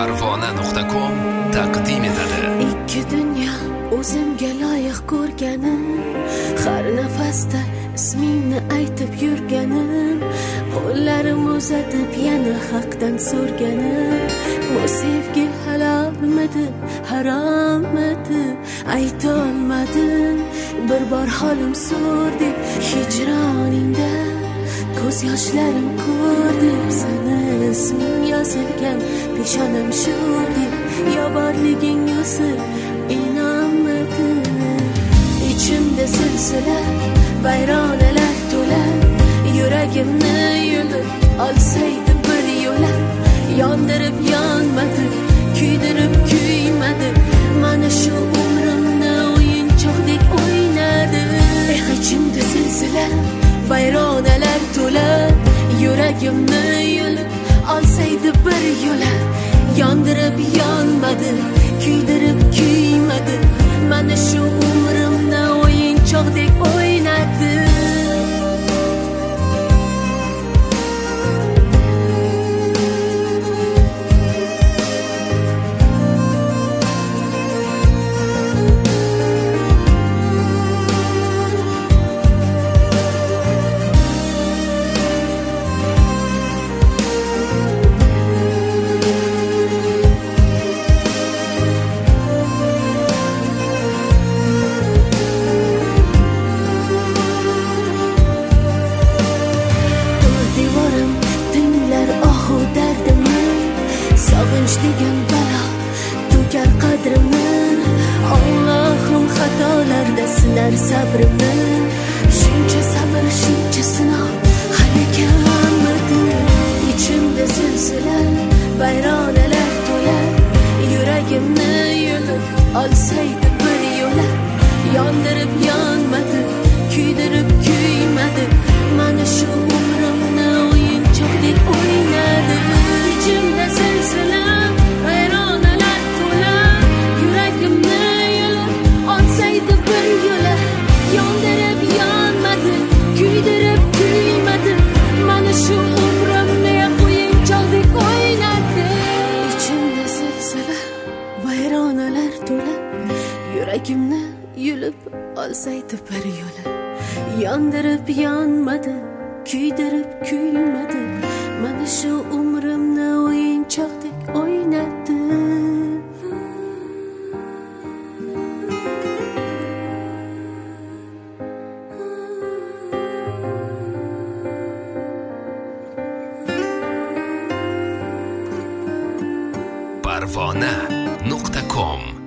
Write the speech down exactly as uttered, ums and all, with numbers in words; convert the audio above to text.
parvona nuqta com taqdim etadi. Ikki dunyo o'zimga loyiq ko'rganim, har nafasda ismingni aytib yurganim, qo'llarim uzatib yana haqdan so'rganim, bu sevgi halolmidi, haromidi, ayta olmadim. Bir bor holim so'rdi, hijroningda ko'z yoshlarim ko'rdim, seni isming yozilgan peshonam sho'rdi, yo borliging yozib inonmadim. Ichimda silsila vayronalar to'la, yuragimni yulib olsaydi bir yo'la, yondirib yonmadi, kuydirib kuymadi, mana shu umrimni o'yinchoqdek o'ynadi. Eh, ichimda silsila vayronalar to'la, yuragimni yulib olsaydi bir yo'la, yondirib yonmadi, kuydirib kuymadi, mana shu umrimni o'yinchoqdek o'ynadi. Degan balo to'kar qadrimni, Allohim xatolarda sinar sabrimni, shuncha sabr shuncha sinov hali kelmadi. Ichimda silsila vayronalar to'la, yuragimni yulib olsaydi bir yo'la, yondirib yonmadi, kuydirib kuymadi, mana shu umrimni o'yinchoqdek o'ynadi. Ichimda silsila vayronalar to'la, yuragimni yulib olsaydi bir yo'la, yondirib yonmadi, kuydirib kuymadi, mana shu umrimni o'yinchoqdek o'ynadi. Ichimda silsila vayronalar to'la, yuragimni yulib olsaydi bir yo'la, yondirib yonmadi, kuydirib kuymadi, mana shu umrimni o'yinchoqdek o'ynadi. parvona nuqta com